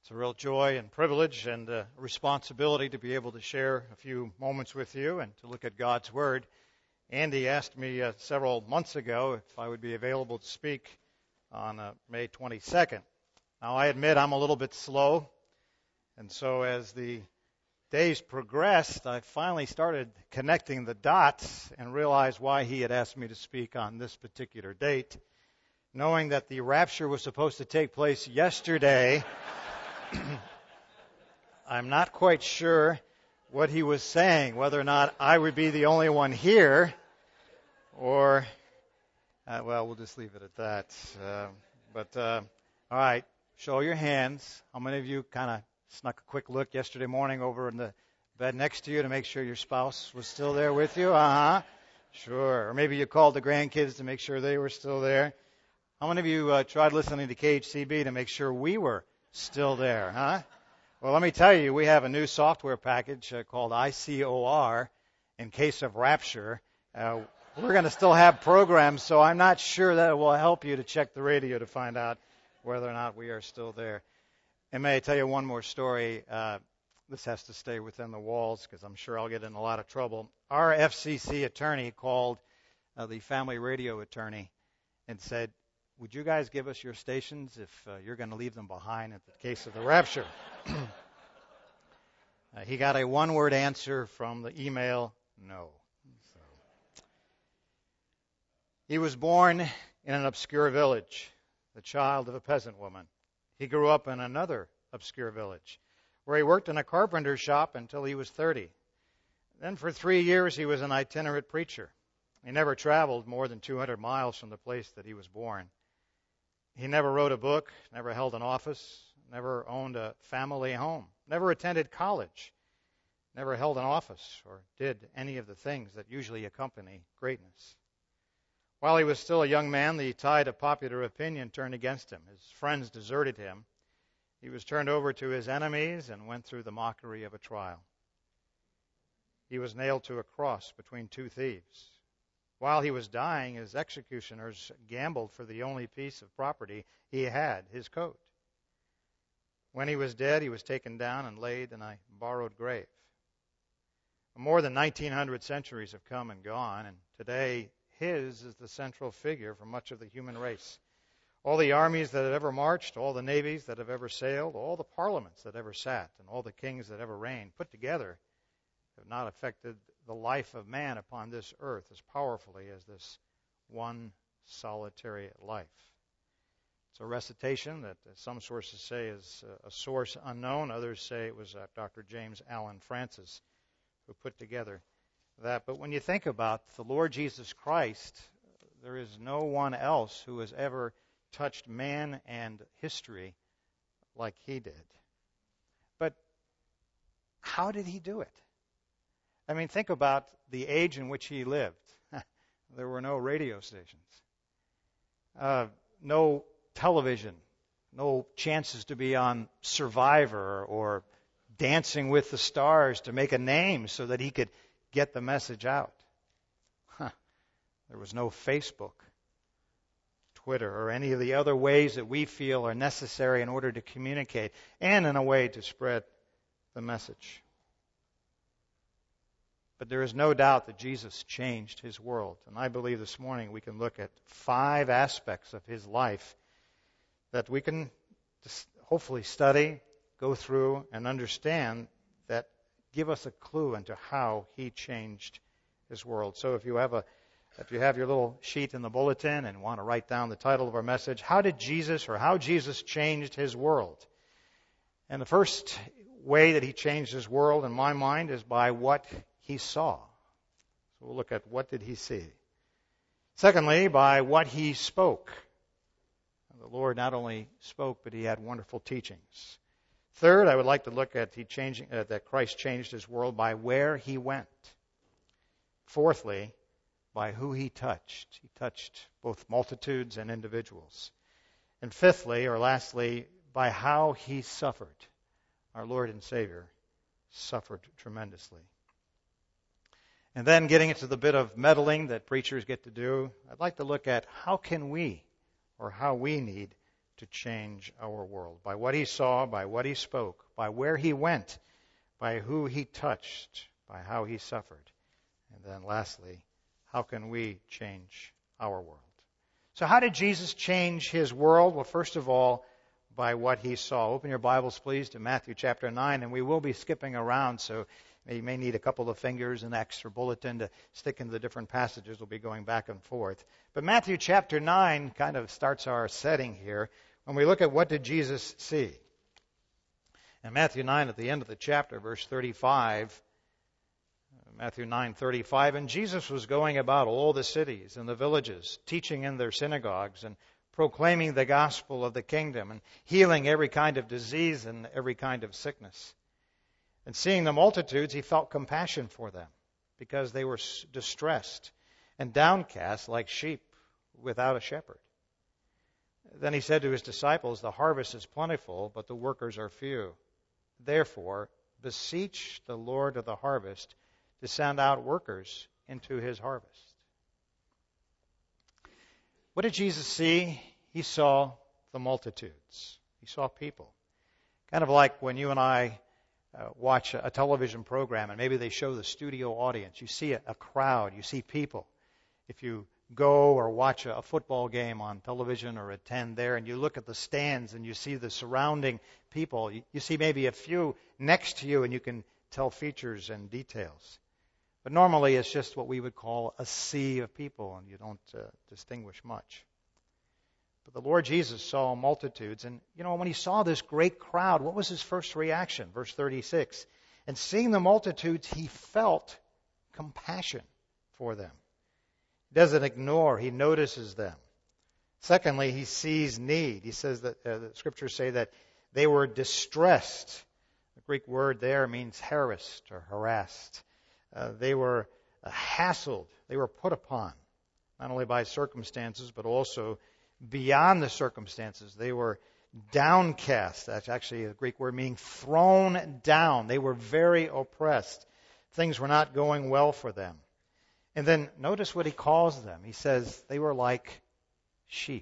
It's a real joy and privilege and responsibility to be able to share a few moments with you and to look at God's Word. Andy asked me several months ago if I would be available to speak on May 22nd. Now, I admit I'm a little bit slow, and so as the days progressed, I finally started connecting the dots and realized why he had asked me to speak on this particular date. Knowing that the rapture was supposed to take place yesterday, I'm not quite sure what he was saying, whether or not I would be the only one here, or, we'll just leave it at that. All right, show your hands. How many of you kind of snuck a quick look yesterday morning over in the bed next to you to make sure your spouse was still there with you? Sure. Or maybe you called the grandkids to make sure they were still there. How many of you tried listening to KHCB to make sure we were still there, huh? Well, let me tell you, we have a new software package called ICOR in case of rapture. We're going to still have programs, so I'm not sure that it will help you to check the radio to find out whether or not we are still there. And may I tell you one more story? This has to stay within the walls because I'm sure I'll get in a lot of trouble. Our FCC attorney called the family radio attorney and said, "Would you guys give us your stations if you're going to leave them behind in the case of the rapture?" He got a one-word answer from the email, no. So, he was born in an obscure village, the child of a peasant woman. He grew up in another obscure village, where he worked in a carpenter's shop until he was 30. Then for 3 years he was an itinerant preacher. He never traveled more than 200 miles from the place that he was born. He never wrote a book, never held an office, never owned a family home, never attended college, never held an office or did any of the things that usually accompany greatness. While he was still a young man, the tide of popular opinion turned against him. His friends deserted him. He was turned over to his enemies and went through the mockery of a trial. He was nailed to a cross between two thieves. While he was dying, his executioners gambled for the only piece of property he had, his coat. When he was dead, he was taken down and laid in a borrowed grave. More than 1,900 centuries have come and gone, and today his is the central figure for much of the human race. All the armies that have ever marched, all the navies that have ever sailed, all the parliaments that ever sat, and all the kings that ever reigned, put together, have not affected the life of man upon this earth as powerfully as this one solitary life. It's a recitation that some sources say is a source unknown. Others say it was Dr. James Allen Francis who put together that. But when you think about the Lord Jesus Christ, there is no one else who has ever touched man and history like he did. But how did he do it? I mean, think about the age in which he lived. There were no radio stations, no television, no chances to be on Survivor or Dancing with the Stars to make a name so that he could get the message out. There was no Facebook, Twitter, or any of the other ways that we feel are necessary in order to communicate and in a way to spread the message. But there is no doubt that Jesus changed his world. And I believe this morning we can look at 5 aspects of his life that we can hopefully study, go through, and understand that give us a clue into how he changed his world. So if you have your little sheet in the bulletin and want to write down the title of our message, How Jesus Changed His World. And the first way that he changed his world, in my mind, is by what he saw. So we'll look at what did he see. Secondly, by what he spoke. The Lord not only spoke, but he had wonderful teachings. Third, I would like to look at that Christ changed his world by where he went. Fourthly, by who he touched. He touched both multitudes and individuals. And fifthly, or lastly, by how he suffered. Our Lord and Savior suffered tremendously. And then getting into the bit of meddling that preachers get to do, I'd like to look at how we need to change our world. By what he saw, by what he spoke, by where he went, by who he touched, by how he suffered. And then lastly, how can we change our world? So how did Jesus change his world? Well, first of all, by what he saw. Open your Bibles, please, to Matthew chapter 9, and we will be skipping around, so you may need a couple of fingers and an extra bulletin to stick into the different passages. We'll be going back and forth. But Matthew chapter 9 kind of starts our setting here when we look at what did Jesus see. In Matthew 9, at the end of the chapter, verse 35, Matthew 9:35, and Jesus was going about all the cities and the villages, teaching in their synagogues and proclaiming the gospel of the kingdom and healing every kind of disease and every kind of sickness. And seeing the multitudes, he felt compassion for them because they were distressed and downcast like sheep without a shepherd. Then he said to his disciples, the harvest is plentiful, but the workers are few. Therefore, beseech the Lord of the harvest to send out workers into his harvest. What did Jesus see? He saw the multitudes. He saw people. Kind of like when you and I watch a television program and maybe they show the studio audience. You see a crowd. You see people. If you go or watch a football game on television or attend there and you look at the stands and you see the surrounding people, you see maybe a few next to you and you can tell features and details. But normally it's just what we would call a sea of people, and you don't distinguish much. But the Lord Jesus saw multitudes, and when he saw this great crowd, what was his first reaction? Verse 36, and seeing the multitudes, he felt compassion for them. He doesn't ignore, he notices them. Secondly, he sees need. He says that the scriptures say that they were distressed. The Greek word there means harassed or harassed. They were hassled. They were put upon, not only by circumstances, but also beyond the circumstances. They were downcast. That's actually a Greek word meaning thrown down. They were very oppressed. Things were not going well for them. And then notice what he calls them. He says they were like sheep.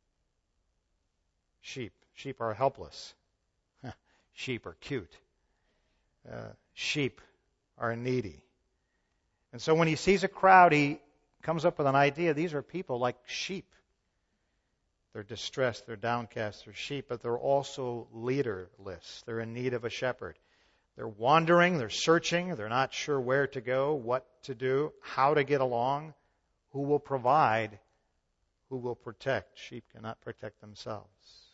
Sheep. Sheep are helpless. Sheep are cute. Sheep are needy. And so when he sees a crowd, he comes up with an idea. These are people like sheep. They're distressed, they're downcast, they're sheep, but they're also leaderless. They're in need of a shepherd. They're wandering, they're searching, they're not sure where to go, what to do, how to get along, who will provide, who will protect. Sheep cannot protect themselves.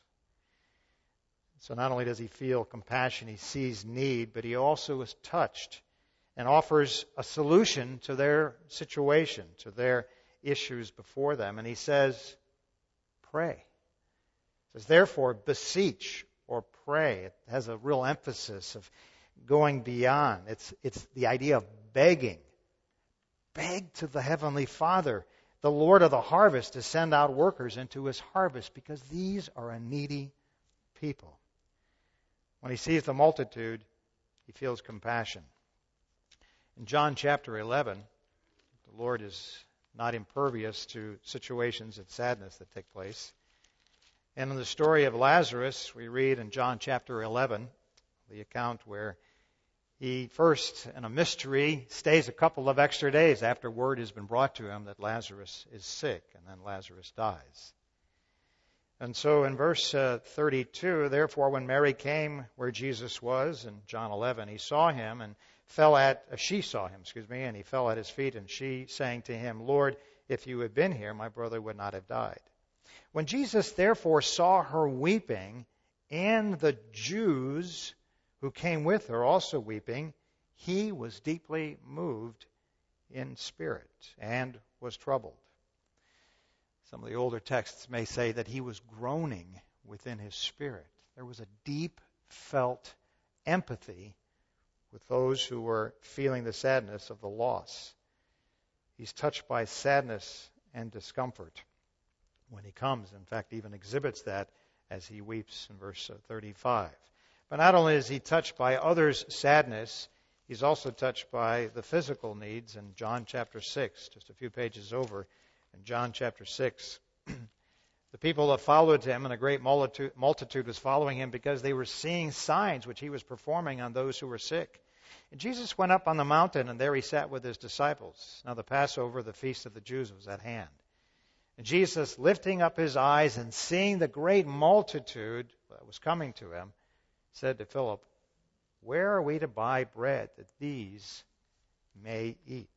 So not only does he feel compassion, he sees need, but he also is touched and offers a solution to their situation, to their issues before them. And he says, pray. He says, therefore, beseech or pray. It has a real emphasis of going beyond. It's the idea of begging. Beg to the Heavenly Father, the Lord of the harvest, to send out workers into his harvest, because these are a needy people. When he sees the multitude, he feels compassion. In John chapter 11, the Lord is not impervious to situations of sadness that take place. And in the story of Lazarus, we read in John chapter 11, the account where he first, in a mystery, stays a couple of extra days after word has been brought to him that Lazarus is sick, and then Lazarus dies. And so in verse 32, therefore when Mary came where Jesus was, in John 11, she saw him, and he fell at his feet, and she saying to him, Lord, if you had been here, my brother would not have died. When Jesus therefore saw her weeping, and the Jews who came with her also weeping, he was deeply moved in spirit and was troubled. Some of the older texts may say that he was groaning within his spirit. There was a deep felt empathy with those who were feeling the sadness of the loss. He's touched by sadness and discomfort when he comes. In fact, even exhibits that as he weeps in verse 35. But not only is he touched by others' sadness, he's also touched by the physical needs. In John chapter 6, just a few pages over, in John chapter 6, The people that followed him, and a great multitude was following him because they were seeing signs which he was performing on those who were sick. And Jesus went up on the mountain, and there he sat with his disciples. Now the Passover, the feast of the Jews, was at hand. And Jesus, lifting up his eyes and seeing the great multitude that was coming to him, said to Philip, "Where are we to buy bread that these may eat?"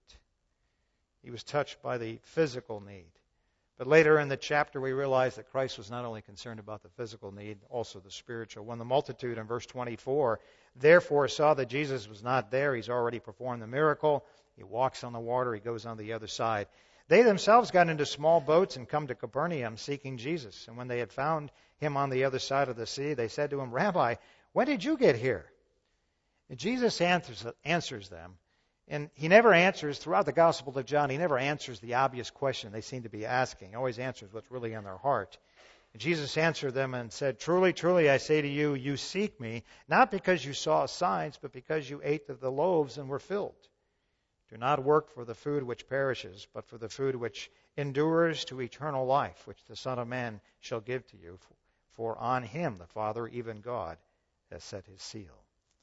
He was touched by the physical need. But later in the chapter, we realize that Christ was not only concerned about the physical need, also the spiritual. When the multitude, in verse 24, therefore saw that Jesus was not there, he's already performed the miracle. He walks on the water, he goes on the other side. They themselves got into small boats and come to Capernaum seeking Jesus. And when they had found him on the other side of the sea, they said to him, "Rabbi, when did you get here?" And Jesus answers them. And he never answers, throughout the Gospel of John, he never answers the obvious question they seem to be asking. He always answers what's really in their heart. And Jesus answered them and said, "Truly, truly, I say to you, you seek me, not because you saw signs, but because you ate of the loaves and were filled. Do not work for the food which perishes, but for the food which endures to eternal life, which the Son of Man shall give to you. For on him the Father, even God, has set his seal."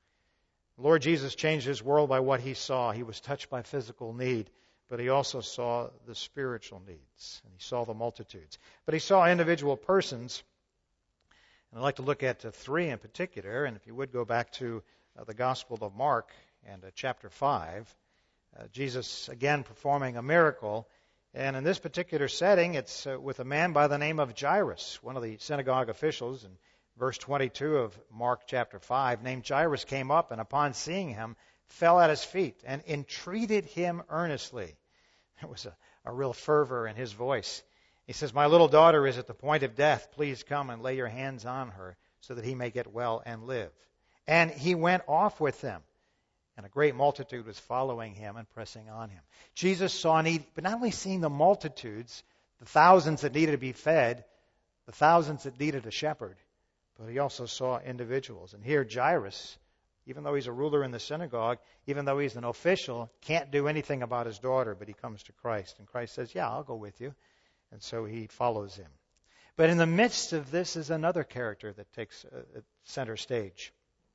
The Lord Jesus changed his world by what he saw. He was touched by physical need, but he also saw the spiritual needs, and he saw the multitudes. But he saw individual persons, and I'd like to look at three in particular. And if you would go back to the Gospel of Mark and chapter 5, Jesus again performing a miracle. And in this particular setting, it's with a man by the name of Jairus, one of the synagogue officials. And verse 22 of Mark chapter 5, named Jairus came up and upon seeing him fell at his feet and entreated him earnestly. There was a real fervor in his voice. He says, "My little daughter is at the point of death. Please come and lay your hands on her so that he may get well and live." And he went off with them. And a great multitude was following him and pressing on him. Jesus saw need, but not only seeing the multitudes, the thousands that needed to be fed, the thousands that needed a shepherd, but he also saw individuals. And here Jairus, even though he's a ruler in the synagogue, even though he's an official, can't do anything about his daughter, but he comes to Christ. And Christ says, "Yeah, I'll go with you." And so he follows him. But in the midst of this is another character that takes center stage.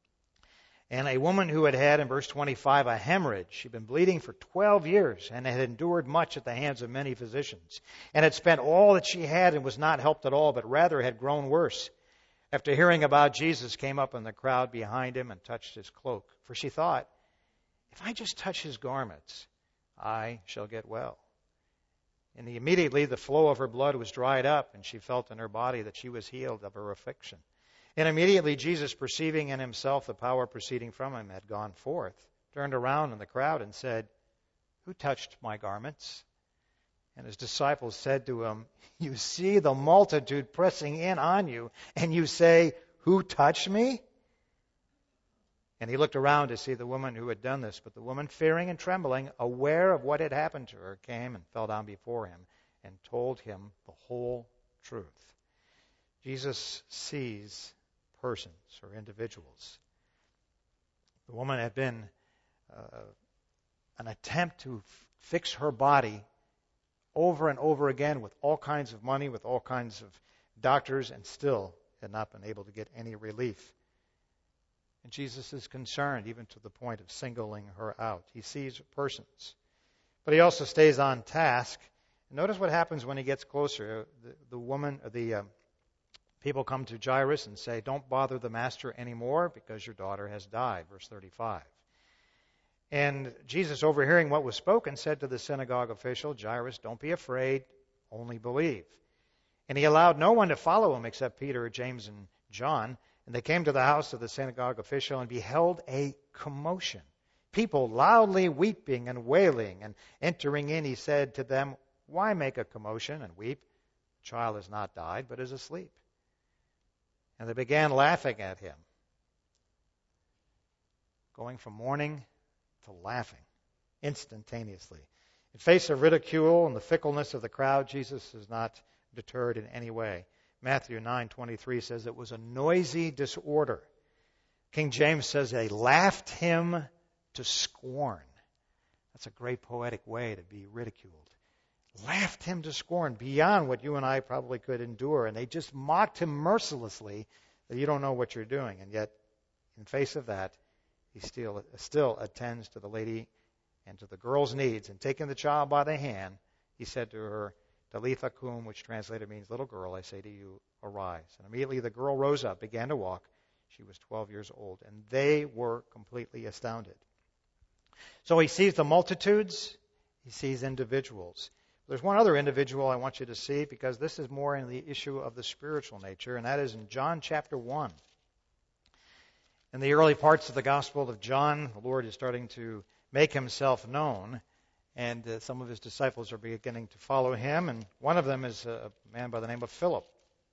And a woman who had had, in verse 25, a hemorrhage. She'd been bleeding for 12 years and had endured much at the hands of many physicians, and had spent all that she had and was not helped at all, but rather had grown worse. After hearing about Jesus, came up in the crowd behind him and touched his cloak. For she thought, "If I just touch his garments, I shall get well." And immediately the flow of her blood was dried up, and she felt in her body that she was healed of her affliction. And immediately Jesus, perceiving in himself the power proceeding from him had gone forth, turned around in the crowd and said, "Who touched my garments?" And his disciples said to him, "You see the multitude pressing in on you, and you say, 'Who touched me?'" And he looked around to see the woman who had done this. But the woman, fearing and trembling, aware of what had happened to her, came and fell down before him and told him the whole truth. Jesus sees persons or individuals. The woman had been an attempt to fix her body over and over again with all kinds of money, with all kinds of doctors, and still had not been able to get any relief. And Jesus is concerned even to the point of singling her out. He sees persons. But he also stays on task. And notice what happens when he gets closer. The people come to Jairus and say, "Don't bother the master anymore because your daughter has died." Verse 35. And Jesus, overhearing what was spoken, said to the synagogue official, "Jairus, don't be afraid, only believe." And he allowed no one to follow him except Peter, James, and John. And they came to the house of the synagogue official and beheld a commotion, people loudly weeping and wailing. And entering in, he said to them, "Why make a commotion and weep? The child has not died, but is asleep." And they began laughing at him. Going from mourning to laughing instantaneously. In face of ridicule and the fickleness of the crowd, Jesus is not deterred in any way. Matthew 9:23 says it was a noisy disorder. King James says they laughed him to scorn. That's a great poetic way to be ridiculed. laughed him to scorn beyond what you and I probably could endure. And they just mocked him mercilessly that you don't know what you're doing. And yet, in face of that, he still attends to the lady and to the girl's needs. And taking the child by the hand, he said to her, Talitha cum, which translated means, little girl, I say to you, arise. And immediately the girl rose up, began to walk. She was 12 years old. And they were completely astounded. So he sees the multitudes. He sees individuals. There's one other individual I want you to see, because this is more in the issue of the spiritual nature, and that is in John chapter 1. In the early parts of the Gospel of John, the Lord is starting to make himself known, and some of his disciples are beginning to follow him, and one of them is a man by the name of Philip.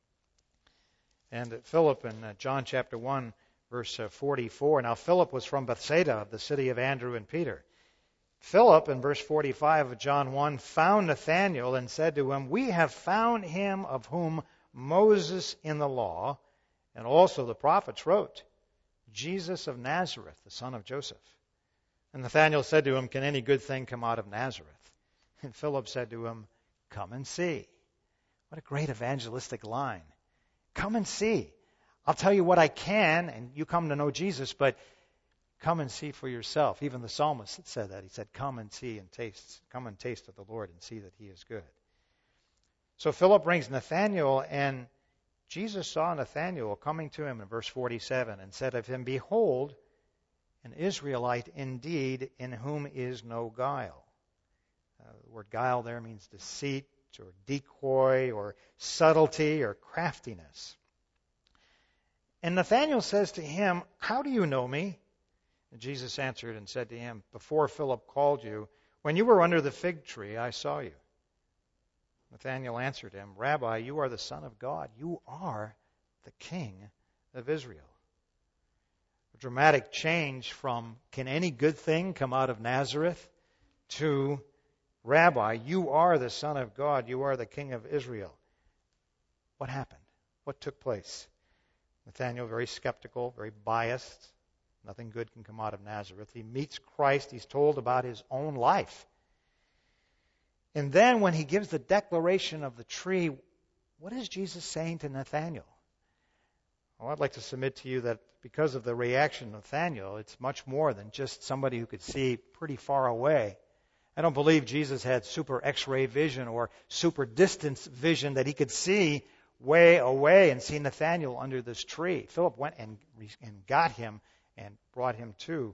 And Philip in John chapter 1, verse 44, now Philip was from Bethsaida, the city of Andrew and Peter. Philip, in verse 45 of John 1, found Nathanael and said to him, we have found him of whom Moses in the law and also the prophets wrote, Jesus of Nazareth, the son of Joseph. And Nathanael said to him, can any good thing come out of Nazareth? And Philip said to him, come and see. What a great evangelistic line. Come and see. I'll tell you what I can, and you come to know Jesus, but come and see for yourself. Even the psalmist said that. He said, come and see and taste. Come and taste of the Lord and see that he is good. So Philip brings Nathanael, and Jesus saw Nathanael coming to him in verse 47 and said of him, behold, an Israelite indeed, in whom is no guile. The word guile there means deceit or decoy or subtlety or craftiness. And Nathanael says to him, how do you know me? And Jesus answered and said to him, before Philip called you, when you were under the fig tree, I saw you. Nathanael answered him, Rabbi, you are the Son of God. You are the King of Israel. A dramatic change from, can any good thing come out of Nazareth, to, Rabbi, you are the Son of God. You are the King of Israel. What happened? What took place? Nathanael, very skeptical, very biased. Nothing good can come out of Nazareth. He meets Christ. He's told about his own life. And then when he gives the declaration of the tree, what is Jesus saying to Nathanael? Well, I'd like to submit to you that because of the reaction of Nathanael, it's much more than just somebody who could see pretty far away. I don't believe Jesus had super X-ray vision or super distance vision that he could see way away and see Nathanael under this tree. Philip went and got him and brought him to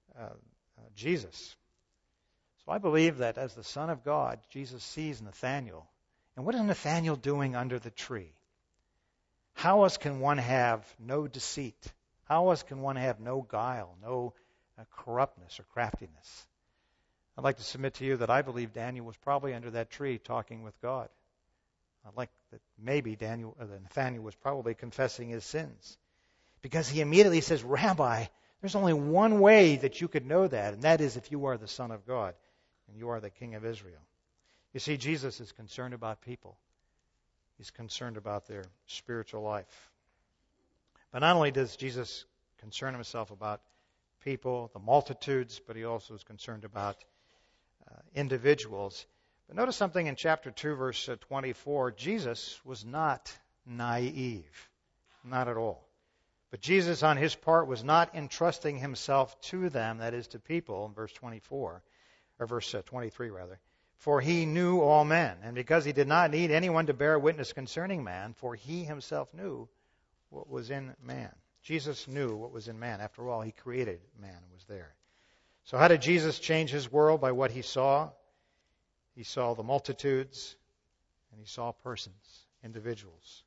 Jesus. So I believe that as the Son of God, Jesus sees Nathanael. And what is Nathanael doing under the tree? How else can one have no deceit? How else can one have no guile, no corruptness or craftiness? I'd like to submit to you that I believe Daniel was probably under that tree talking with God. I'd like that maybe Nathanael was probably confessing his sins. Because he immediately says, Rabbi, there's only one way that you could know that, and that is if you are the Son of God and you are the King of Israel. You see, Jesus is concerned about people. He's concerned about their spiritual life. But not only does Jesus concern himself about people, the multitudes, but he also is concerned about individuals. But notice something in chapter 2, verse 24. Jesus was not naive. Not at all. But Jesus, on his part, was not entrusting himself to them, that is, to people, in verse 24, or verse 23, rather. For he knew all men, and because he did not need anyone to bear witness concerning man, for he himself knew what was in man. Jesus knew what was in man. After all, he created man and was there. So how did Jesus change his world? By what he saw. He saw the multitudes, and he saw persons, individuals.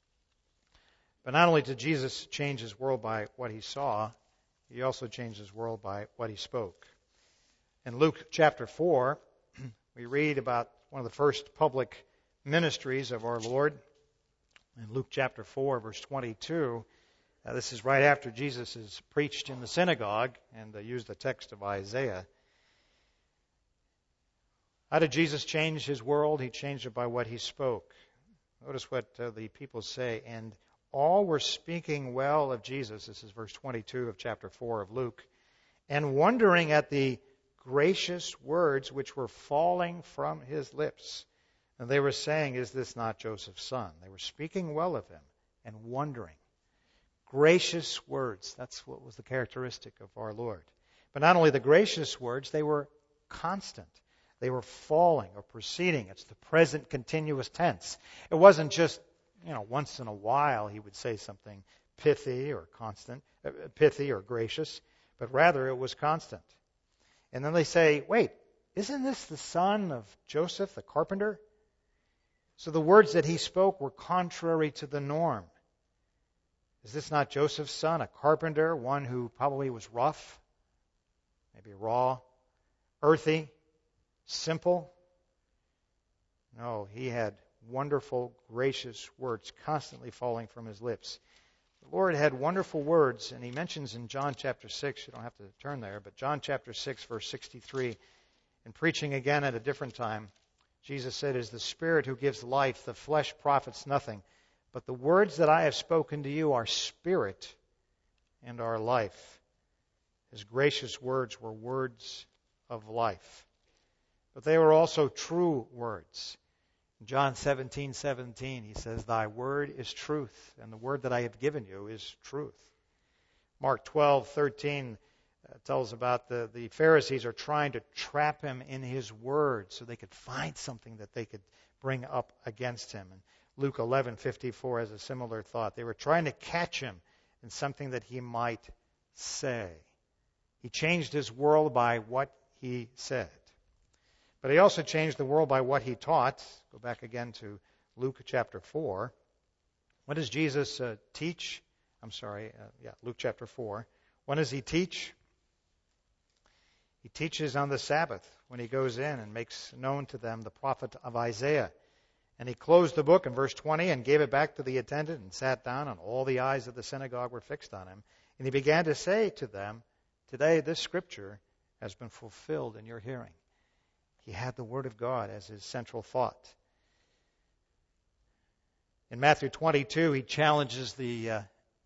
But not only did Jesus change his world by what he saw, he also changed his world by what he spoke. In Luke chapter 4, we read about one of the first public ministries of our Lord. In Luke chapter 4, verse 22, this is right after Jesus has preached in the synagogue and used the text of Isaiah. How did Jesus change his world? He changed it by what he spoke. Notice what the people say. And all were speaking well of Jesus. This is verse 22 of chapter 4 of Luke. And wondering at the gracious words which were falling from his lips. And they were saying, is this not Joseph's son? They were speaking well of him and wondering. Gracious words. That's what was the characteristic of our Lord. But not only the gracious words, they were constant. They were falling or proceeding. It's the present continuous tense. It wasn't just, once in a while he would say something pithy or gracious, but rather it was constant. And then they say, wait, isn't this the son of Joseph, the carpenter? So the words that he spoke were contrary to the norm. Is this not Joseph's son, a carpenter, one who probably was rough, maybe raw, earthy, simple? No, he had wonderful, gracious words constantly falling from his lips. The Lord had wonderful words, and he mentions in John chapter 6, you don't have to turn there, but John chapter 6, verse 63, in preaching again at a different time, Jesus said, "It is the Spirit who gives life, the flesh profits nothing. But the words that I have spoken to you are spirit and are life." His gracious words were words of life. But they were also true words. In John 17:17, he says, "Thy word is truth, and the word that I have given you is truth." Mark 12:13 tells about the Pharisees are trying to trap him in his word so they could find something that they could bring up against him. And Luke 11:54 has a similar thought. They were trying to catch him in something that he might say. He changed his world by what he said. But he also changed the world by what he taught. Go back again to Luke chapter 4. What does Jesus teach? Luke chapter 4. When does he teach? He teaches on the Sabbath when he goes in and makes known to them the prophet of Isaiah. And he closed the book in verse 20 and gave it back to the attendant and sat down, and all the eyes of the synagogue were fixed on him. And he began to say to them, "Today this scripture has been fulfilled in your hearing." He had the Word of God as his central thought. In Matthew 22, he challenges the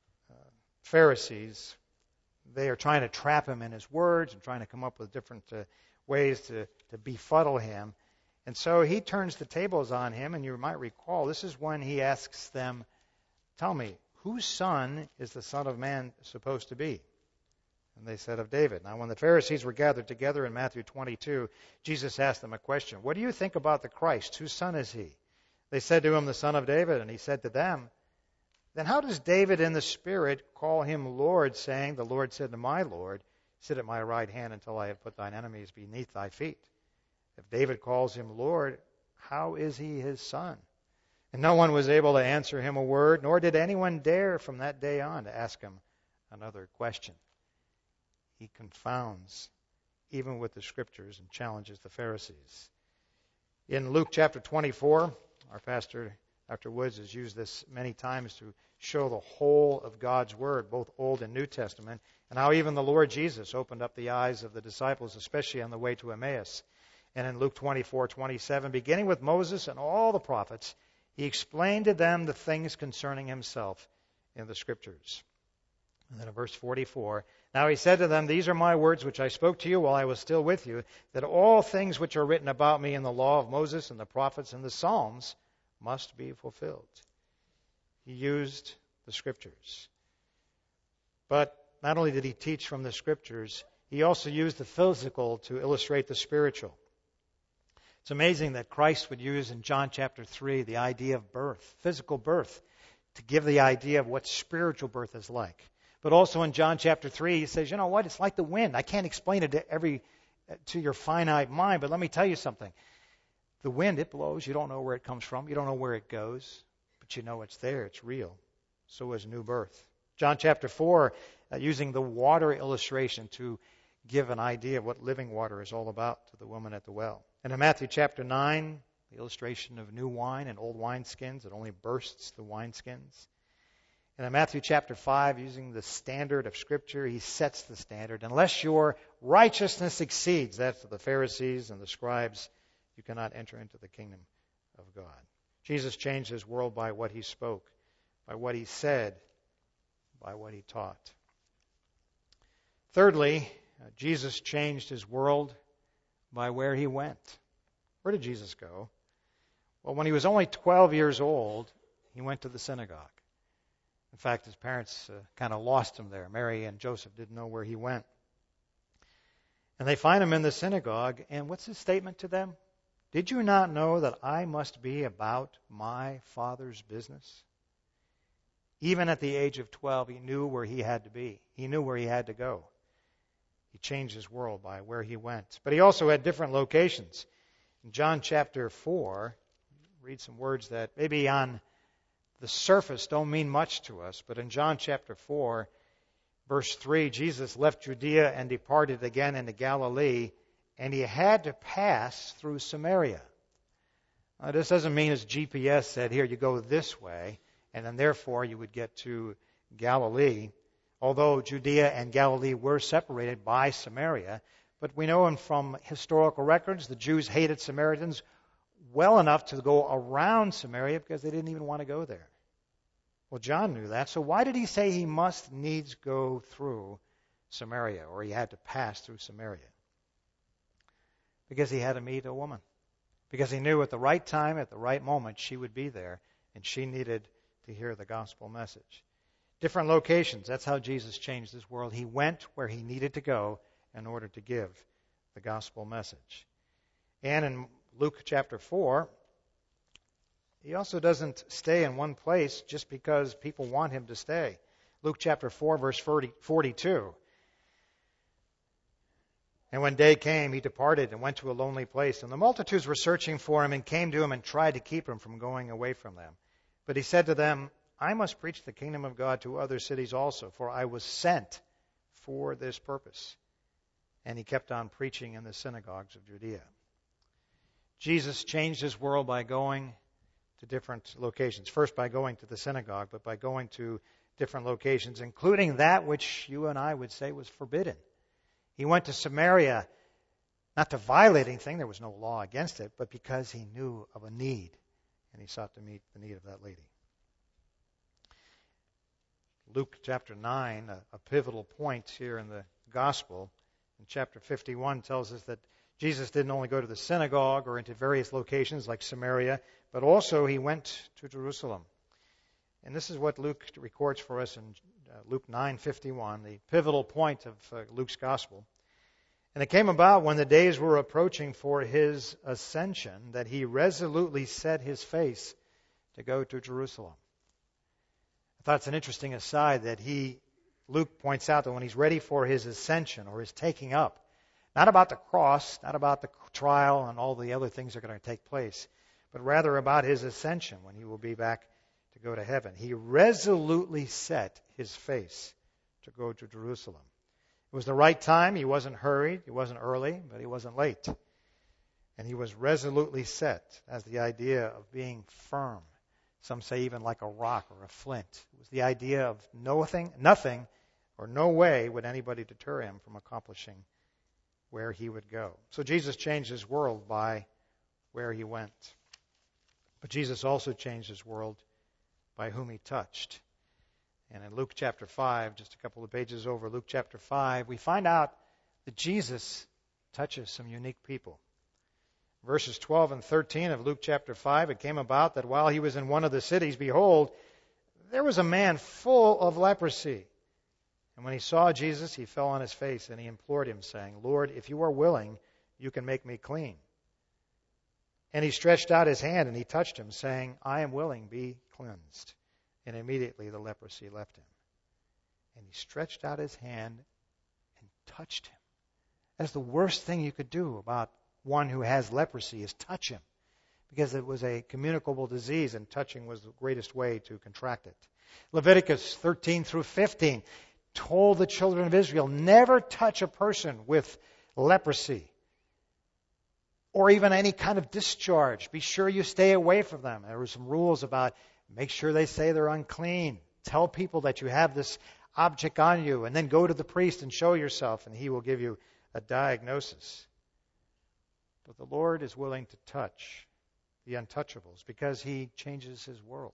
Pharisees. They are trying to trap him in his words and trying to come up with different ways to befuddle him. And so he turns the tables on him, and you might recall, this is when he asks them, "Tell me, whose son is the Son of Man supposed to be?" And they said, "Of David." Now, when the Pharisees were gathered together in Matthew 22, Jesus asked them a question. "What do you think about the Christ? Whose son is he?" They said to him, "The son of David." And he said to them, "Then how does David in the Spirit call him Lord, saying, 'The Lord said to my Lord, sit at my right hand until I have put thine enemies beneath thy feet'? If David calls him Lord, how is he his son?" And no one was able to answer him a word, nor did anyone dare from that day on to ask him another question. He confounds even with the Scriptures and challenges the Pharisees. In Luke chapter 24, our pastor, Dr. Woods, has used this many times to show the whole of God's Word, both Old and New Testament, and how even the Lord Jesus opened up the eyes of the disciples, especially on the way to Emmaus. And in Luke 24:27, beginning with Moses and all the prophets, he explained to them the things concerning himself in the Scriptures. And then in verse 44, "Now he said to them, These are my words which I spoke to you while I was still with you, that all things which are written about me in the law of Moses and the prophets and the Psalms must be fulfilled." He used the Scriptures. But not only did he teach from the Scriptures, he also used the physical to illustrate the spiritual. It's amazing that Christ would use in John chapter 3 the idea of birth, physical birth, to give the idea of what spiritual birth is like. But also in John chapter 3, he says, you know what, it's like the wind. I can't explain it to your finite mind, but let me tell you something. The wind, it blows. You don't know where it comes from. You don't know where it goes. But you know it's there. It's real. So is new birth. John chapter 4, using the water illustration to give an idea of what living water is all about to the woman at the well. And in Matthew chapter 9, the illustration of new wine and old wineskins. It only bursts the wineskins. And in Matthew chapter 5, using the standard of Scripture, he sets the standard. Unless your righteousness exceeds that of the Pharisees and the scribes, you cannot enter into the kingdom of God. Jesus changed his world by what he spoke, by what he said, by what he taught. Thirdly, Jesus changed his world by where he went. Where did Jesus go? Well, when he was only 12 years old, he went to the synagogue. In fact, his parents kind of lost him there. Mary and Joseph didn't know where he went. And they find him in the synagogue, and what's his statement to them? Did you not know that I must be about my Father's business? Even at the age of 12, he knew where he had to be. He knew where he had to go. He changed his world by where he went. But he also had different locations. In John chapter 4, read some words that maybe on the surface don't mean much to us, but in John chapter 4, verse 3, Jesus left Judea and departed again into Galilee, and he had to pass through Samaria. Now, this doesn't mean his GPS said, here, you go this way, and then therefore you would get to Galilee, although Judea and Galilee were separated by Samaria. But we know from historical records, the Jews hated Samaritans well enough to go around Samaria because they didn't even want to go there. Well, John knew that, so why did he say he must needs go through Samaria, or he had to pass through Samaria? Because he had to meet a woman. Because he knew at the right time, at the right moment, she would be there, and she needed to hear the gospel message. Different locations, that's how Jesus changed his world. He went where he needed to go in order to give the gospel message. And in Luke chapter 4, he also doesn't stay in one place just because people want him to stay. Luke chapter 4, verse 42. And when day came, he departed and went to a lonely place. And the multitudes were searching for him and came to him and tried to keep him from going away from them. But he said to them, I must preach the kingdom of God to other cities also, for I was sent for this purpose. And he kept on preaching in the synagogues of Judea. Jesus changed his world by going to different locations. First by going to the synagogue, but by going to different locations, including that which you and I would say was forbidden. He went to Samaria, not to violate anything, there was no law against it, but because he knew of a need, and he sought to meet the need of that lady. Luke chapter 9, a pivotal point here in the gospel, in chapter 51 tells us that Jesus didn't only go to the synagogue or into various locations like Samaria, but also he went to Jerusalem. And this is what Luke records for us in Luke 9:51, the pivotal point of Luke's gospel. And it came about when the days were approaching for his ascension that he resolutely set his face to go to Jerusalem. I thought it's an interesting aside that Luke points out that when he's ready for his ascension or his taking up, not about the cross, not about the trial and all the other things that are going to take place, but rather about his ascension when he will be back to go to heaven. He resolutely set his face to go to Jerusalem. It was the right time. He wasn't hurried. He wasn't early, but he wasn't late. And he was resolutely set as the idea of being firm. Some say even like a rock or a flint. It was the idea of nothing or no way would anybody deter him from accomplishing where he would go. So Jesus changed his world by where he went. But Jesus also changed his world by whom he touched. And in Luke chapter 5, just a couple of pages over, Luke chapter 5, we find out that Jesus touches some unique people. Verses 12 and 13 of Luke chapter 5, it came about that while he was in one of the cities, behold, there was a man full of leprosy. And when he saw Jesus, he fell on his face and he implored him, saying, Lord, if you are willing, you can make me clean. And he stretched out his hand and he touched him, saying, I am willing, be cleansed. And immediately the leprosy left him. And he stretched out his hand and touched him. That's the worst thing you could do about one who has leprosy is touch him, because it was a communicable disease and touching was the greatest way to contract it. Leviticus 13 through 15 told the children of Israel, never touch a person with leprosy or even any kind of discharge. Be sure you stay away from them. There were some rules about make sure they say they're unclean. Tell people that you have this object on you, and then go to the priest and show yourself, and he will give you a diagnosis. But the Lord is willing to touch the untouchables because he changes his world.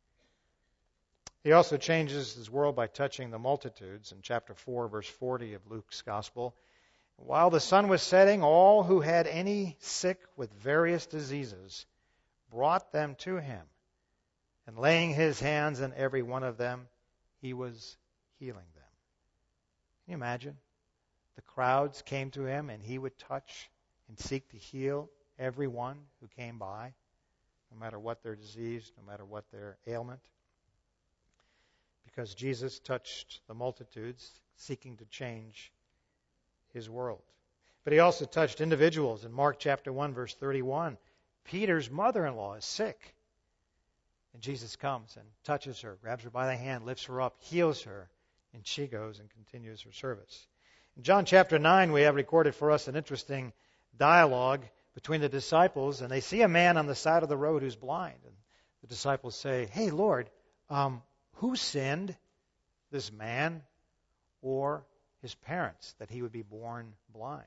He also changes his world by touching the multitudes in chapter 4, verse 40 of Luke's gospel. While the sun was setting, all who had any sick with various diseases brought them to him. And laying his hands on every one of them, he was healing them. Can you imagine? The crowds came to him, and he would touch and seek to heal everyone who came by, no matter what their disease, no matter what their ailment. Because Jesus touched the multitudes, seeking to change his world. But he also touched individuals. In Mark chapter 1, verse 31, Peter's mother-in-law is sick. And Jesus comes and touches her, grabs her by the hand, lifts her up, heals her, and she goes and continues her service. In John chapter 9, we have recorded for us an interesting dialogue between the disciples, and they see a man on the side of the road who's blind. And the disciples say, "Hey, Lord, who sinned, this man or his parents, that he would be born blind?"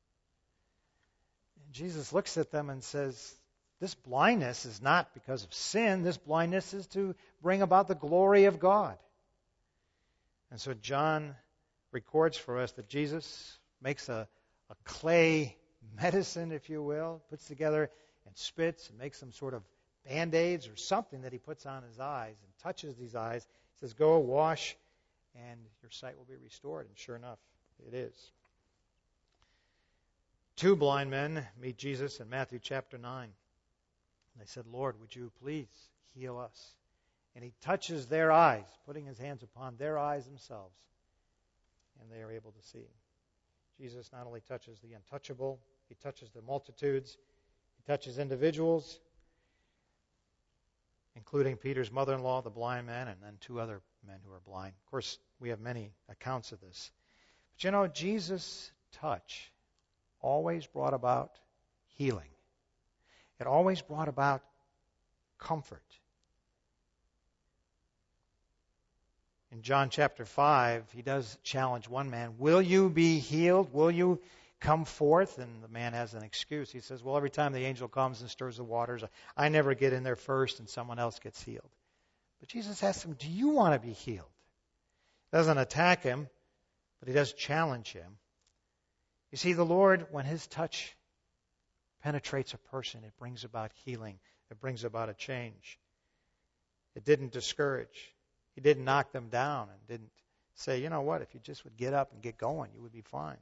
And Jesus looks at them and says, this blindness is not because of sin. This blindness is to bring about the glory of God. And so John records for us that Jesus makes a clay medicine, if you will, puts together and spits and makes some sort of Band-Aids or something that he puts on his eyes and touches these eyes. He says, "Go wash and your sight will be restored." And sure enough, it is. Two blind men meet Jesus in Matthew chapter 9. And they said, "Lord, would you please heal us?" And he touches their eyes, putting his hands upon their eyes themselves, and they are able to see. Jesus not only touches the untouchable, he touches the multitudes, he touches individuals, including Peter's mother-in-law, the blind man, and then two other men who are blind. Of course, we have many accounts of this. But you know, Jesus' touch always brought about healing. It always brought about comfort. In John chapter 5, he does challenge one man, "Will you be healed? Will you come forth?" And the man has an excuse. He says, "Well, every time the angel comes and stirs the waters, I never get in there first and someone else gets healed." But Jesus asks him, "Do you want to be healed?" He doesn't attack him, but he does challenge him. You see, the Lord, when his touch penetrates a person, it brings about healing. It brings about a change. It didn't discourage. He didn't knock them down and didn't say, "You know what, if you just would get up and get going, you would be fine."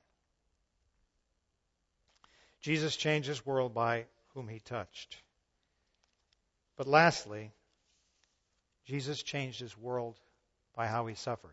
Jesus changed his world by whom he touched. But lastly, Jesus changed his world by how he suffered.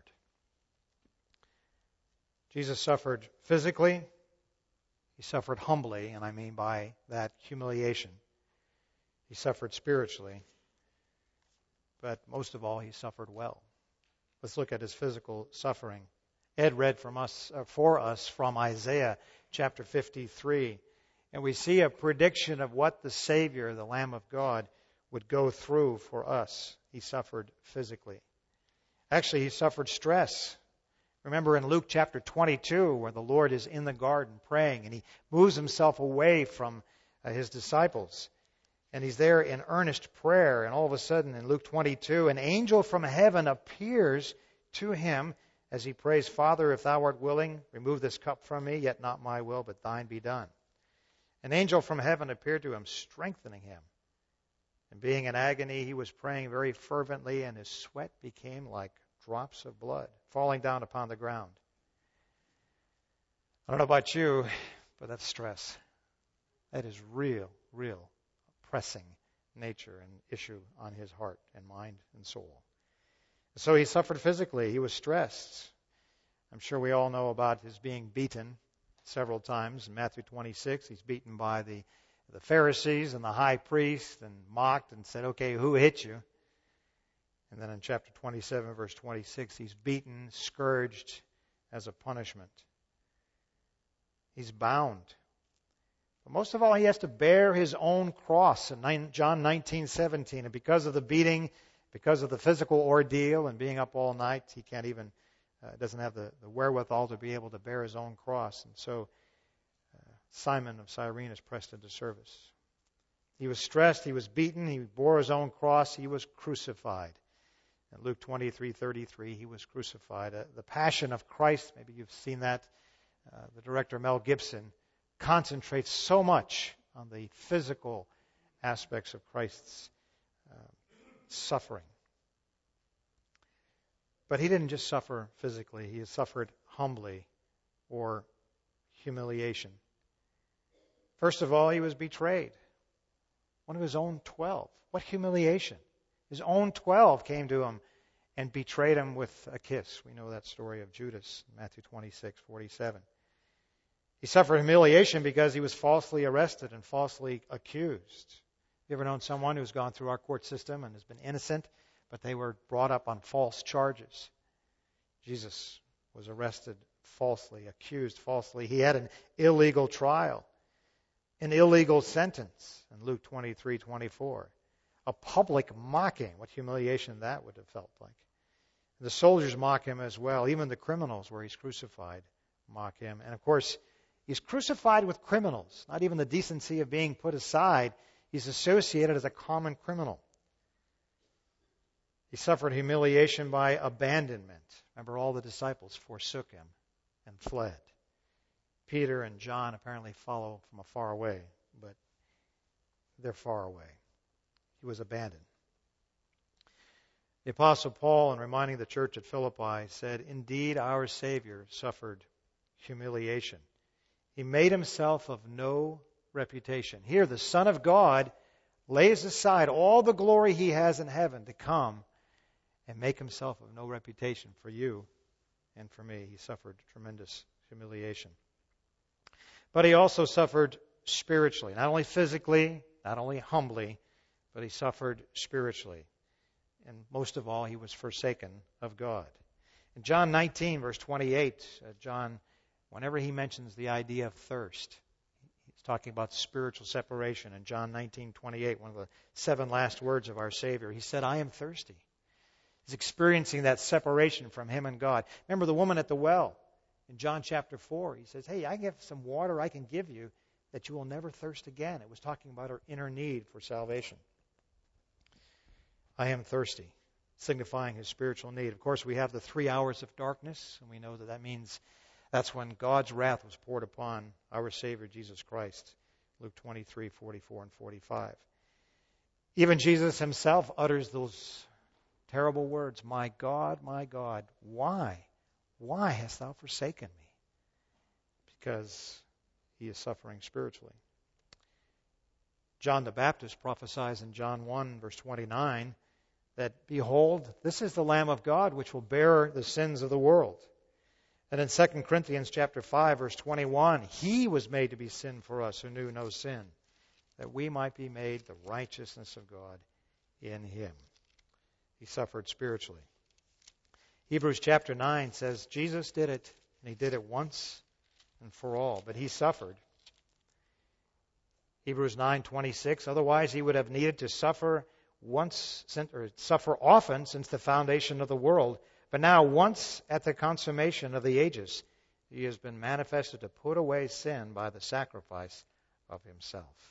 Jesus suffered physically. He suffered humbly, and I mean by that humiliation. He suffered spiritually. But most of all, he suffered well. Let's look at his physical suffering. Ed read for us from Isaiah chapter 53. And we see a prediction of what the Savior, the Lamb of God, would go through for us. He suffered physically. Actually, he suffered stress. Remember in Luke chapter 22, where the Lord is in the garden praying, and he moves himself away from his disciples. And he's there in earnest prayer, and all of a sudden in Luke 22, an angel from heaven appears to him as he prays, "Father, if thou art willing, remove this cup from me, yet not my will, but thine be done." An angel from heaven appeared to him, strengthening him. And being in agony, he was praying very fervently, and his sweat became like drops of blood falling down upon the ground. I don't know about you, but that's stress. That is real pressing nature and issue on his heart and mind and soul. So he suffered physically. He was stressed. I'm sure we all know about his being beaten several times. In Matthew 26, he's beaten by the Pharisees and the high priest and mocked and said, "Okay, who hit you?" And then in chapter 27, verse 26, he's beaten, scourged as a punishment. He's bound. But most of all, he has to bear his own cross in John 19:17. And because of the beating, because of the physical ordeal and being up all night, he can't even, doesn't have the wherewithal to be able to bear his own cross. And so Simon of Cyrene is pressed into service. He was stressed, he was beaten, he bore his own cross, he was crucified. In Luke 23:33, he was crucified. The Passion of Christ, maybe you've seen that The director, Mel Gibson, concentrates so much on the physical aspects of Christ's suffering. But he didn't just suffer physically. He suffered humbly, or humiliation. First of all, he was betrayed. One of his own 12. What humiliation. His own 12 came to him and betrayed him with a kiss. We know that story of Judas, Matthew 26:47. He suffered humiliation because he was falsely arrested and falsely accused. You ever known someone who's gone through our court system and has been innocent, but they were brought up on false charges? Jesus was arrested falsely, accused falsely. He had an illegal trial, an illegal sentence in Luke 23:24. A public mocking. What humiliation that would have felt like. The soldiers mock him as well. Even the criminals where he's crucified mock him. And of course, he's crucified with criminals. Not even the decency of being put aside. He's associated as a common criminal. He suffered humiliation by abandonment. Remember, all the disciples forsook him and fled. Peter and John apparently follow from afar away, but they're far away. He was abandoned. The Apostle Paul, in reminding the church at Philippi, said, "Indeed, our Savior suffered humiliation. He made himself of no reputation." Here, the Son of God lays aside all the glory he has in heaven to come and make himself of no reputation for you and for me. He suffered tremendous humiliation. But he also suffered spiritually, not only physically, not only humbly, but he suffered spiritually. And most of all, he was forsaken of God. In John 19, verse 28, John, whenever he mentions the idea of thirst, he's talking about spiritual separation. In John 19:28, one of the 7 last words of our Savior, he said, "I am thirsty." He's experiencing that separation from him and God. Remember the woman at the well in John chapter 4. He says, "Hey, I have some water I can give you that you will never thirst again." It was talking about her inner need for salvation. I am thirsty, signifying his spiritual need. Of course, we have the 3 hours of darkness, and we know that means that's when God's wrath was poured upon our Savior, Jesus Christ. Luke 23:44 and 45. Even Jesus himself utters those terrible words, my God, why hast thou forsaken me?" Because he is suffering spiritually. John the Baptist prophesies in John 1, verse 29, that, "Behold, this is the Lamb of God, which will bear the sins of the world." And in 2 Corinthians chapter 5, verse 21, "He was made to be sin for us who knew no sin, that we might be made the righteousness of God in him." He suffered spiritually. Hebrews chapter 9 says Jesus did it, and he did it once and for all, but he suffered. Hebrews 9:26, "Otherwise he would have needed to suffer often since the foundation of the world, but now once at the consummation of the ages, he has been manifested to put away sin by the sacrifice of himself."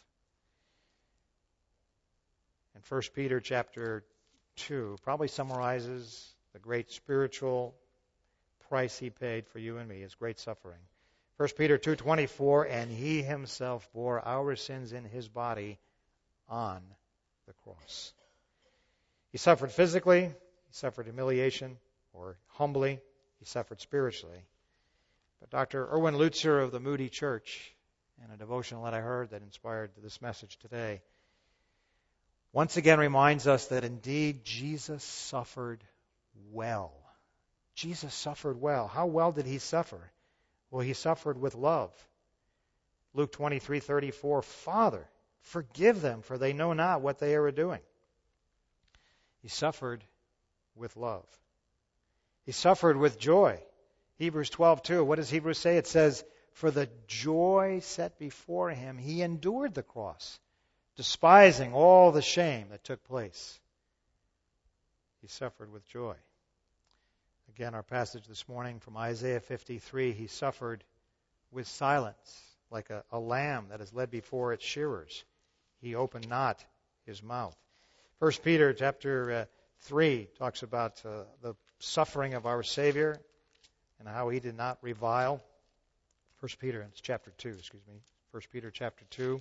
And 1 Peter chapter 2 probably summarizes the great spiritual price he paid for you and me, his great suffering. 1 Peter 2:24, "And he himself bore our sins in his body on the cross." He suffered physically, he suffered humiliation, or humbly, he suffered spiritually. But Dr. Erwin Lutzer of the Moody Church, in a devotional that I heard that inspired this message today, once again reminds us that indeed Jesus suffered well. Jesus suffered well. How well did he suffer? Well, he suffered with love. Luke 23:34, "Father, forgive them, for they know not what they are doing." He suffered with love. He suffered with joy. Hebrews 12:2, what does Hebrews say? It says, "For the joy set before him, he endured the cross, despising all the shame that took place." He suffered with joy. Again, our passage this morning from Isaiah 53, he suffered with silence, like a lamb that is led before its shearers. He opened not his mouth. 1 Peter chapter 3 talks about the suffering of our Savior and how he did not revile. 1 Peter, it's chapter 2, excuse me. 1 Peter chapter 2.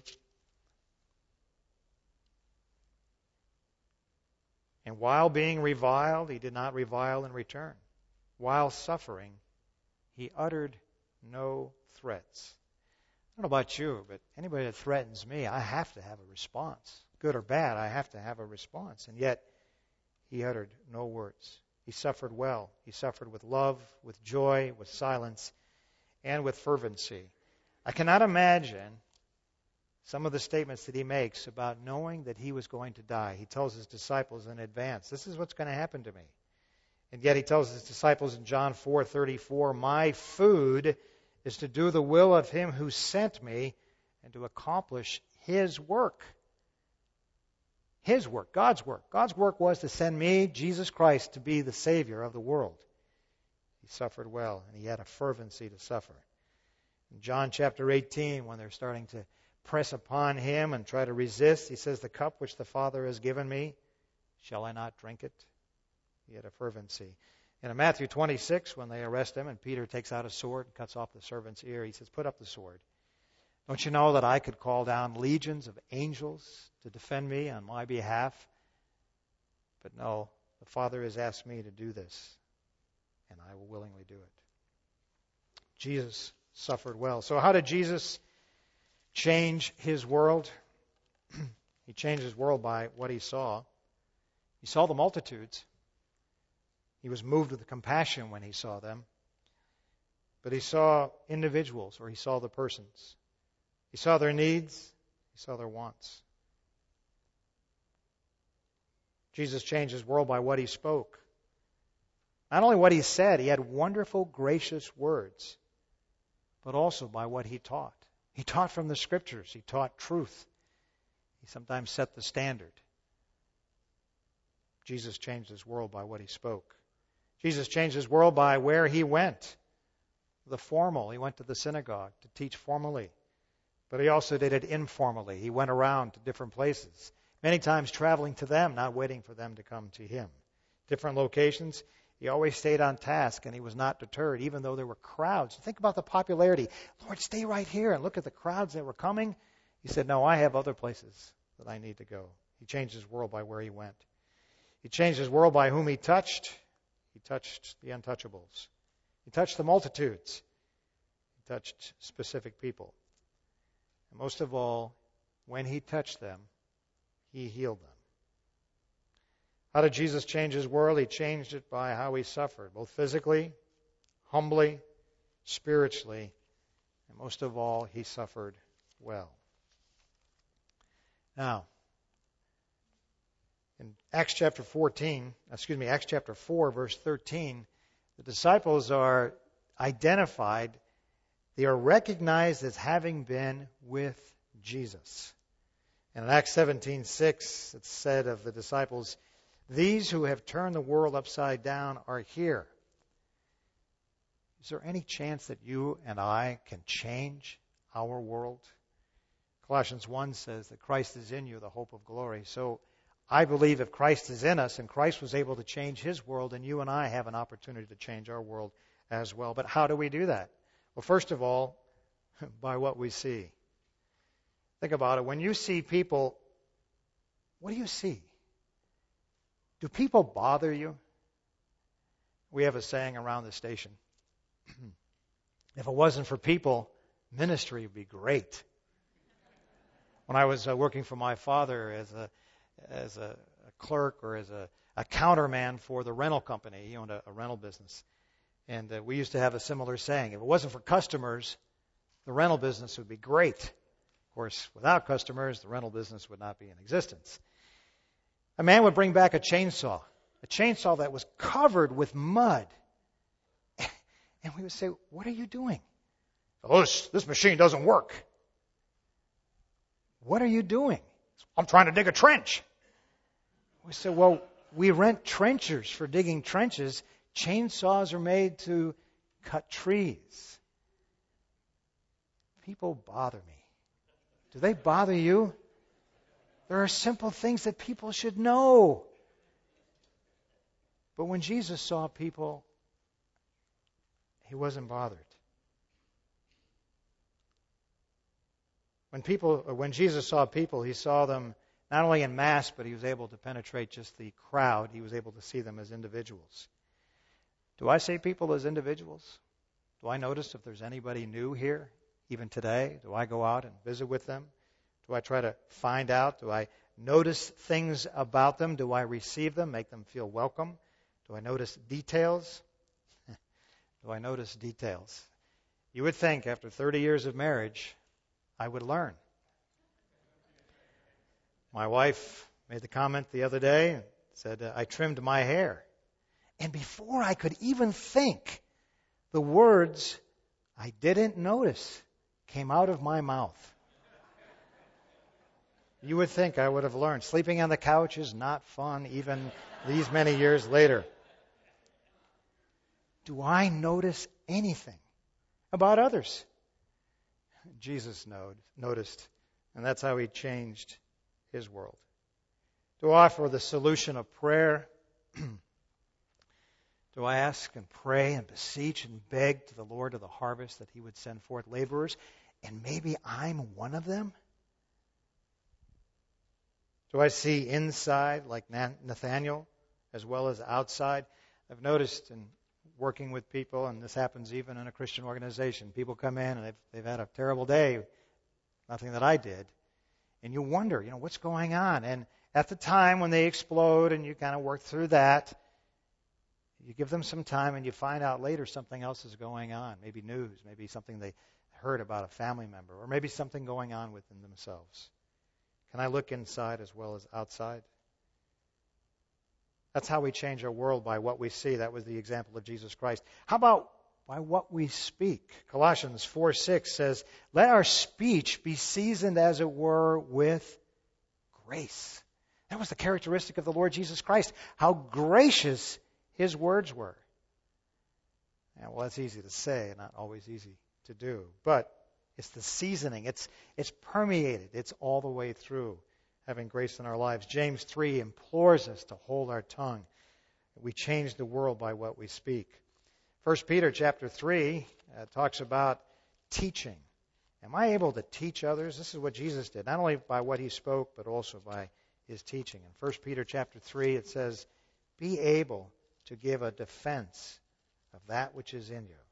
And while being reviled, he did not revile in return. While suffering, he uttered no threats. I don't know about you, but anybody that threatens me, I have to have a response. Good or bad, I have to have a response. And yet, he uttered no words. He suffered well. He suffered with love, with joy, with silence, and with fervency. I cannot imagine some of the statements that he makes about knowing that he was going to die. He tells his disciples in advance, this is what's going to happen to me. And yet he tells his disciples in John 4:34, my food is to do the will of him who sent me and to accomplish his work. His work, God's work. God's work was to send me, Jesus Christ, to be the Savior of the world. He suffered well, and he had a fervency to suffer. In John chapter 18, when they're starting to press upon him and try to resist, he says, the cup which the Father has given me, shall I not drink it? He had a fervency. And in Matthew 26, when they arrest him and Peter takes out a sword and cuts off the servant's ear, he says, put up the sword. Don't you know that I could call down legions of angels to defend me on my behalf? But no, the Father has asked me to do this, and I will willingly do it. Jesus suffered well. So how did Jesus change his world? He changed his world by what he saw. He saw the multitudes. He was moved with compassion when he saw them. But he saw individuals, or he saw the persons. He saw their needs. He saw their wants. Jesus changed his world by what he spoke. Not only what he said, he had wonderful, gracious words, but also by what he taught. He taught from the Scriptures. He taught truth. He sometimes set the standard. Jesus changed his world by what he spoke. Jesus changed his world by where he went. The formal. He went to the synagogue to teach formally. But he also did it informally. He went around to different places, many times traveling to them, not waiting for them to come to him. Different locations. He always stayed on task, and he was not deterred, even though there were crowds. Think about the popularity. Lord, stay right here and look at the crowds that were coming. He said, no, I have other places that I need to go. He changed his world by where he went. He changed his world by whom he touched. He touched the untouchables. He touched the multitudes. He touched specific people. And most of all, when he touched them, he healed them. How did Jesus change his world? He changed it by how he suffered, both physically, humbly, spiritually, and most of all, he suffered well. Now, in Acts chapter 4, verse 13, the disciples are identified. They are recognized as having been with Jesus. And in Acts 17:6, it's said of the disciples, these who have turned the world upside down are here. Is there any chance that you and I can change our world? Colossians 1 says that Christ is in you, the hope of glory. So I believe if Christ is in us and Christ was able to change his world, then you and I have an opportunity to change our world as well. But how do we do that? Well, first of all, by what we see. Think about it. When you see people, what do you see? Do people bother you? We have a saying around the station. If it wasn't for people, ministry would be great. When I was working for my father as a clerk or as a counterman for the rental company, he owned a rental business. And we used to have a similar saying. If it wasn't for customers, the rental business would be great. Of course, without customers, the rental business would not be in existence. A man would bring back a chainsaw that was covered with mud. And we would say, what are you doing? Oh, this machine doesn't work. What are you doing? I'm trying to dig a trench. We said, well, we rent trenchers for digging trenches. Chainsaws are made to cut trees. People bother me. Do they bother you? There are simple things that people should know. But when Jesus saw people, he wasn't bothered. When Jesus saw people, he saw them not only in mass, but he was able to penetrate just the crowd. He was able to see them as individuals. Do I see people as individuals? Do I notice if there's anybody new here, even today? Do I go out and visit with them? Do I try to find out? Do I notice things about them? Do I receive them, make them feel welcome? Do I notice details? Do I notice details? You would think after 30 years of marriage, I would learn. My wife made the comment the other day and said, I trimmed my hair. And before I could even think, the words, I didn't notice, came out of my mouth. You would think I would have learned. Sleeping on the couch is not fun, even these many years later. Do I notice anything about others? Jesus noticed, and that's how he changed his world. To offer the solution of prayer, do I ask and pray and beseech and beg to the Lord of the harvest that he would send forth laborers, and maybe I'm one of them? Do I see inside like Nathaniel as well as outside? I've noticed in working with people, and this happens even in a Christian organization, people come in and they've had a terrible day, nothing that I did, and you wonder, what's going on? And at the time when they explode and you kind of work through that, you give them some time and you find out later something else is going on, maybe news, maybe something they heard about a family member, or maybe something going on within themselves. Can I look inside as well as outside? That's how we change our world, by what we see. That was the example of Jesus Christ. How about by what we speak? Colossians 4:6 says, let our speech be seasoned, as it were, with grace. That was the characteristic of the Lord Jesus Christ. How gracious his words were. And well, that's easy to say, not always easy to do. But it's the seasoning. It's permeated. It's all the way through, having grace in our lives. James 3 implores us to hold our tongue. We change the world by what we speak. 1 Peter chapter 3 talks about teaching. Am I able to teach others? This is what Jesus did, not only by what he spoke, but also by his teaching. In 1 Peter chapter 3, it says, be able to give a defense of that which is in you.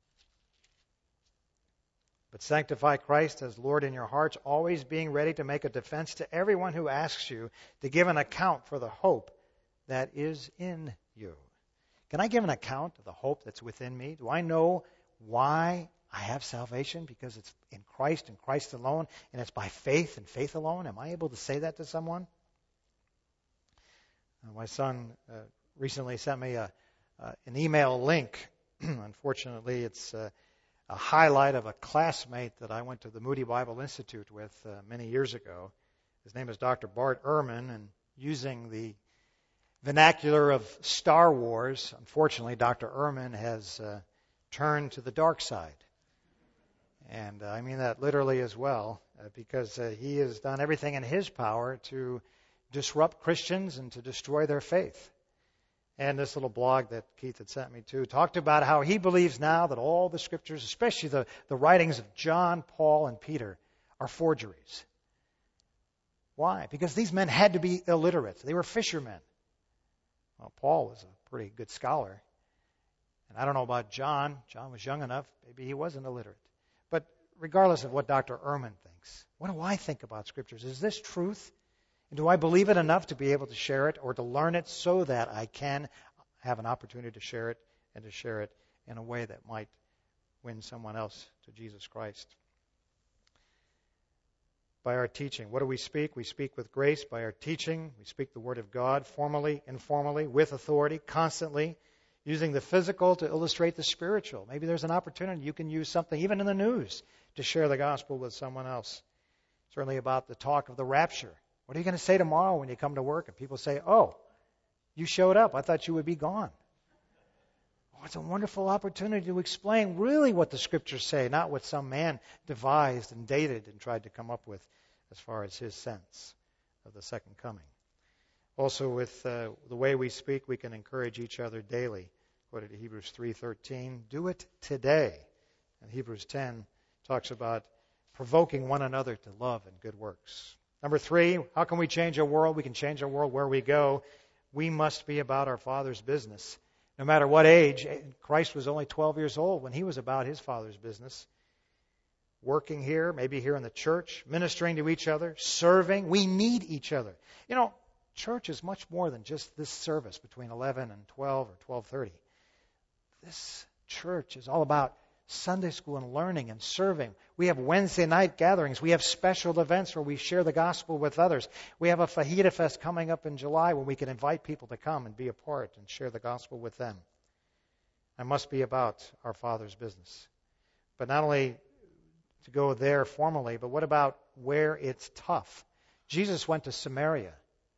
But sanctify Christ as Lord in your hearts, always being ready to make a defense to everyone who asks you to give an account for the hope that is in you. Can I give an account of the hope that's within me? Do I know why I have salvation? Because it's in Christ and Christ alone, and it's by faith and faith alone? Am I able to say that to someone? My son recently sent me an email link. Unfortunately, it's a highlight of a classmate that I went to the Moody Bible Institute with many years ago. His name is Dr. Bart Ehrman, and using the vernacular of Star Wars, unfortunately, Dr. Ehrman has turned to the dark side. And I mean that literally as well, because he has done everything in his power to disrupt Christians and to destroy their faith. And this little blog that Keith had sent me to talked about how he believes now that all the scriptures, especially the writings of John, Paul, and Peter, are forgeries. Why? Because these men had to be illiterate. They were fishermen. Well, Paul was a pretty good scholar. And I don't know about John. John was young enough. Maybe he wasn't illiterate. But regardless of what Dr. Ehrman thinks, what do I think about scriptures? Is this truth? And do I believe it enough to be able to share it or to learn it so that I can have an opportunity to share it and to share it in a way that might win someone else to Jesus Christ? By our teaching. What do we speak? We speak with grace. By our teaching, we speak the Word of God formally, informally, with authority, constantly, using the physical to illustrate the spiritual. Maybe there's an opportunity you can use something, even in the news, to share the gospel with someone else. Certainly about the talk of the rapture. What are you going to say tomorrow when you come to work and people say, oh, you showed up. I thought you would be gone. Oh, it's a wonderful opportunity to explain really what the scriptures say, not what some man devised and dated and tried to come up with as far as his sense of the second coming. Also, with the way we speak, we can encourage each other daily. According to Hebrews 3:13, do it today. And Hebrews 10 talks about provoking one another to love and good works. Number 3, how can we change our world? We can change our world where we go. We must be about our Father's business. No matter what age, Christ was only 12 years old when he was about his Father's business. Working here, maybe here in the church, ministering to each other, serving. We need each other. You know, church is much more than just this service between 11 and 12 or 12:30. This church is all about Sunday school and learning and serving. We have Wednesday night gatherings. We have special events where we share the gospel with others. We have a Fajita Fest coming up in July when we can invite people to come and be a part and share the gospel with them. I must be about our Father's business. But not only to go there formally, but what about where it's tough? Jesus went to Samaria.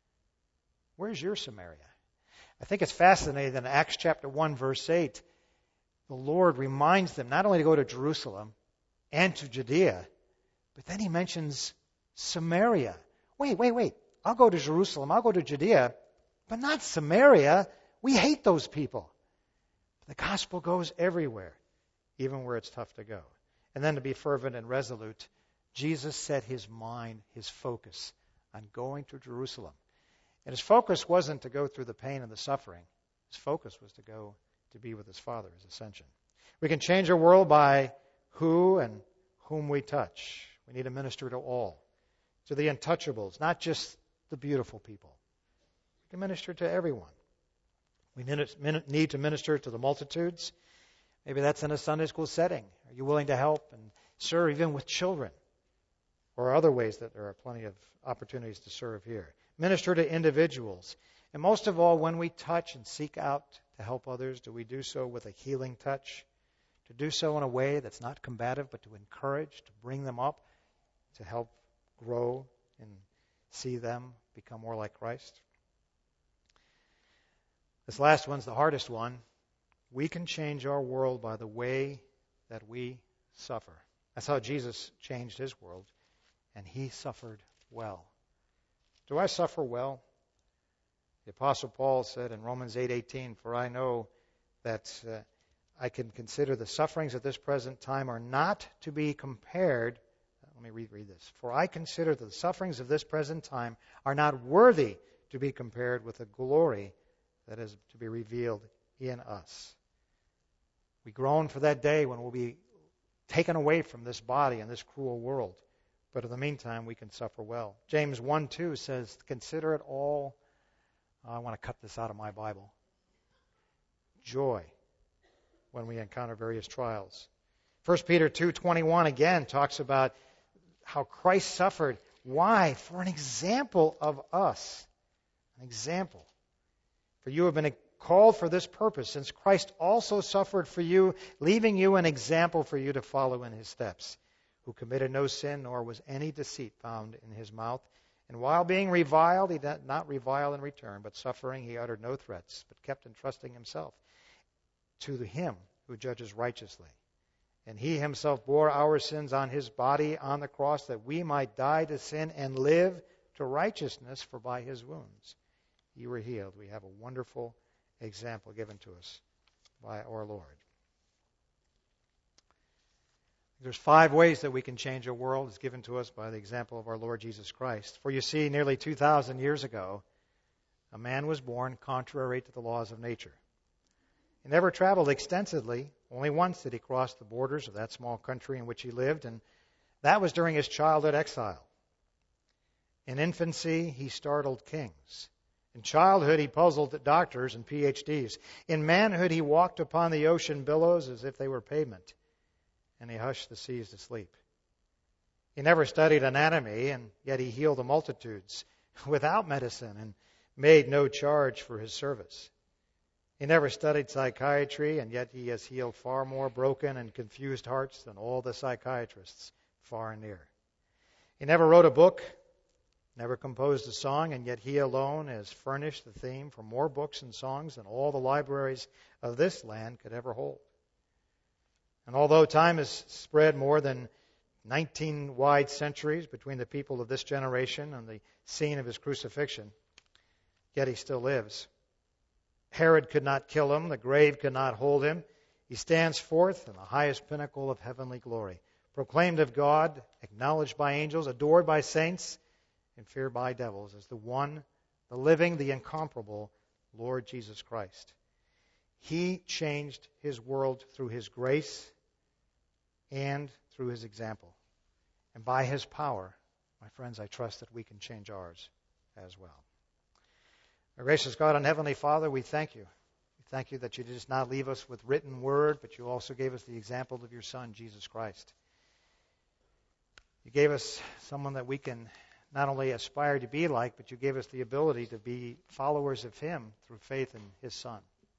Where's your Samaria? I think it's fascinating that in Acts chapter 1, verse 8, the Lord reminds them not only to go to Jerusalem and to Judea, but then he mentions Samaria. Wait. I'll go to Jerusalem, I'll go to Judea, but not Samaria. We hate those people. The gospel goes everywhere, even where it's tough to go. And then to be fervent and resolute, Jesus set his mind, his focus on going to Jerusalem. And his focus wasn't to go through the pain and the suffering. His focus was to go to be with his Father, his ascension. We can change our world by who and whom we touch. We need to minister to all, to the untouchables, not just the beautiful people. We can minister to everyone. We need to minister to the multitudes. Maybe that's in a Sunday school setting. Are you willing to help and serve even with children? Or other ways that there are plenty of opportunities to serve here. Minister to individuals. And most of all, when we touch and seek out to help others, do we do so with a healing touch? To do so in a way that's not combative, but to encourage, to bring them up, to help grow and see them become more like Christ? This last one's the hardest one. We can change our world by the way that we suffer. That's how Jesus changed his world, and he suffered well. Do I suffer well? The Apostle Paul said in Romans 8:18, "For I know that I can consider the sufferings at this present time are not to be compared." Let me reread this. "For I consider that the sufferings of this present time are not worthy to be compared with the glory that is to be revealed in us." We groan for that day when we'll be taken away from this body and this cruel world. But in the meantime, we can suffer well. James 1:2 says, "Consider it all," I want to cut this out of my Bible, "joy when we encounter various trials." 1 Peter 2:21 again talks about how Christ suffered. Why? For an example of us. An example. "For you have been called for this purpose, since Christ also suffered for you, leaving you an example for you to follow in his steps, who committed no sin, nor was any deceit found in his mouth. And while being reviled, he did not revile in return, but suffering, he uttered no threats, but kept entrusting himself to him who judges righteously. And he himself bore our sins on his body on the cross, that we might die to sin and live to righteousness, for by his wounds you were healed." We have a wonderful example given to us by our Lord. There's 5 ways that we can change our world. It's given to us by the example of our Lord Jesus Christ. For you see, nearly 2,000 years ago, a man was born contrary to the laws of nature. He never traveled extensively. Only once did he cross the borders of that small country in which he lived, and that was during his childhood exile. In infancy, he startled kings. In childhood, he puzzled doctors and PhDs. In manhood, he walked upon the ocean billows as if they were pavement, and he hushed the seas to sleep. He never studied anatomy, and yet he healed the multitudes without medicine and made no charge for his service. He never studied psychiatry, and yet he has healed far more broken and confused hearts than all the psychiatrists, far and near. He never wrote a book, never composed a song, and yet he alone has furnished the theme for more books and songs than all the libraries of this land could ever hold. And although time has spread more than 19 wide centuries between the people of this generation and the scene of his crucifixion, yet he still lives. Herod could not kill him. The grave could not hold him. He stands forth in the highest pinnacle of heavenly glory, proclaimed of God, acknowledged by angels, adored by saints, and feared by devils as the one, the living, the incomparable Lord Jesus Christ. He changed his world through his grace and through his example. And by his power, my friends, I trust that we can change ours as well. Our gracious God and Heavenly Father, we thank you. We thank you that you did not leave us with written word, but you also gave us the example of your Son, Jesus Christ. You gave us someone that we can not only aspire to be like, but you gave us the ability to be followers of him through faith in his Son.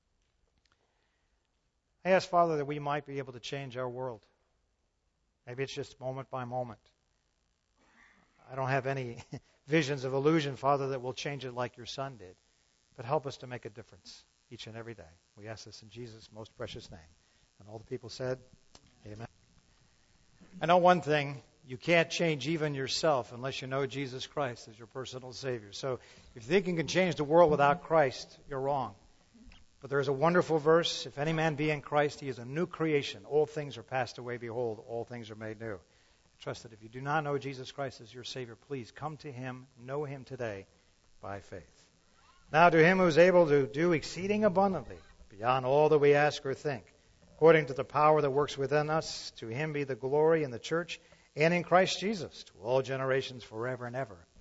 I ask, Father, that we might be able to change our world. Maybe it's just moment by moment. I don't have any visions of illusion, Father, that will change it like your Son did. But help us to make a difference each and every day. We ask this in Jesus' most precious name. And all the people said, amen. I know one thing. You can't change even yourself unless you know Jesus Christ as your personal Savior. So if you think you can change the world without Christ, you're wrong. But there is a wonderful verse, if any man be in Christ, he is a new creation. Old things are passed away, behold, all things are made new. I trust that if you do not know Jesus Christ as your Savior, please come to him, know him today by faith. Now to him who is able to do exceeding abundantly, beyond all that we ask or think, according to the power that works within us, to him be the glory in the church and in Christ Jesus, to all generations forever and ever.